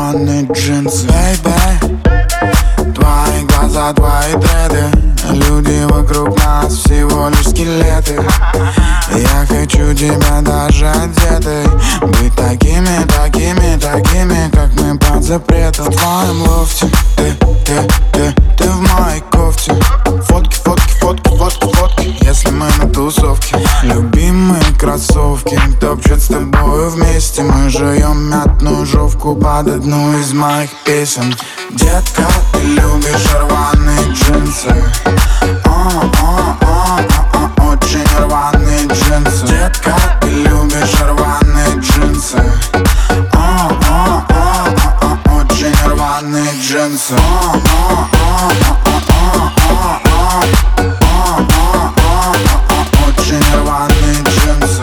рваные джинсы. Бэйбэй, твои глаза, твои дреды, люди вокруг нас всего лишь скелеты. Я хочу тебя даже одетой, быть такими, такими, такими, как мы под запретом. В твоем лофте, ты в моей кофте. Фотки, фотки, фотки, фотки, фотки, если мы на тусовке. Любимые кроссовки топчут с тобою вместе. Мы жуем мятную жовку под одну из моих песен. Детка, ты любишь рваные джинсы. Очень рваные джинсы. Детка, ты любишь рваные джинсы. Очень рваные джинсы. Очень рваные джинсы.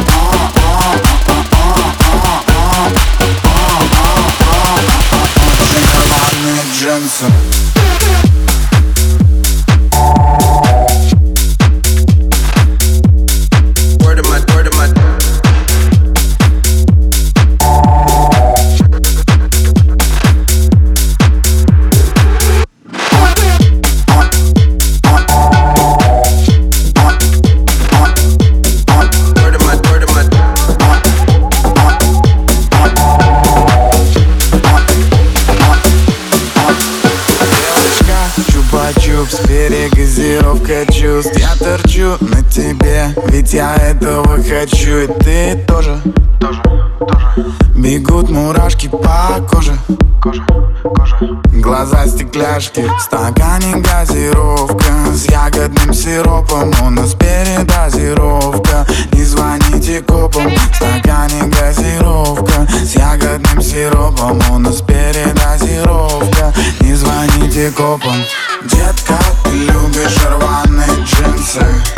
Очень рваные джинсы. Чупс, перегазировка чувств. Я торчу на тебе, ведь я этого хочу. И ты тоже. Бегут мурашки по коже. Глаза стекляшки, в стакане газировка с ягодным сиропом. У нас передозировка, не звоните копам. В стакане газировка с ягодным сиропом. У нас передозировка, не звоните копам. Детка, ты любишь рваные джинсы.